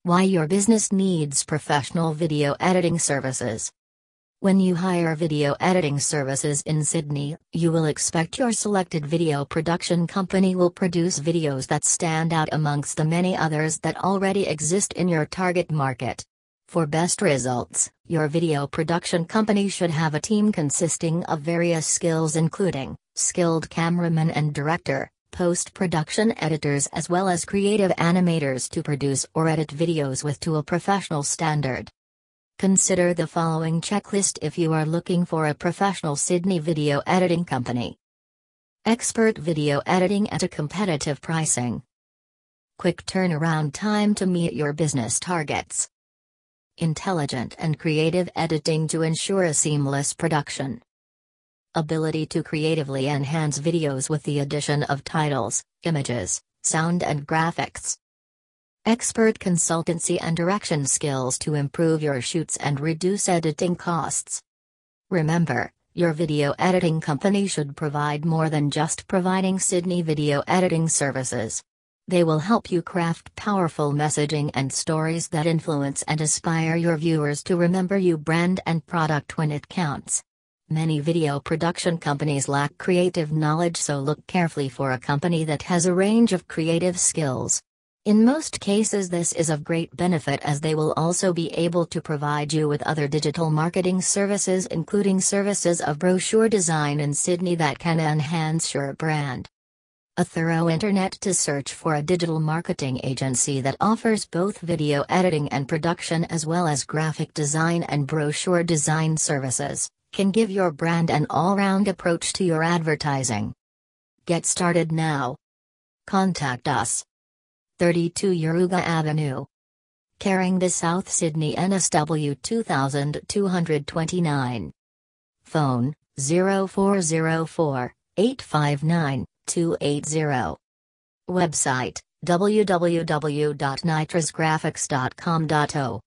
Why your business needs professional video editing services. When you hire video editing services in Sydney, you will expect your selected video production company will produce videos that stand out amongst the many others that already exist in your target market. For best results, your video production company should have a team consisting of various skills including skilled cameraman and director, post-production editors as well as creative animators to produce or edit videos to a professional standard. Consider the following checklist if you are looking for a professional Sydney video editing company. Expert video editing at a competitive pricing. Quick turnaround time to meet your business targets. Intelligent and creative editing to ensure a seamless production. Ability to creatively enhance videos with the addition of titles, images, sound and graphics. Expert consultancy and direction skills to improve your shoots and reduce editing costs. Remember, your video editing company should provide more than just providing Sydney video editing services. They will help you craft powerful messaging and stories that influence and inspire your viewers to remember your brand and product when it counts. Many video production companies lack creative knowledge, so look carefully for a company that has a range of creative skills. In most cases this is of great benefit as they will also be able to provide you with other digital marketing services including services of brochure design in Sydney that can enhance your brand. A thorough internet to search for a digital marketing agency that offers both video editing and production as well as graphic design and brochure design services can give your brand an all-round approach to your advertising. Get started now. Contact us. 32 Yaruga Avenue, Carringba, South Sydney, NSW 2229. Phone 0404 859 280. Website www.nitrasgraphics.com.au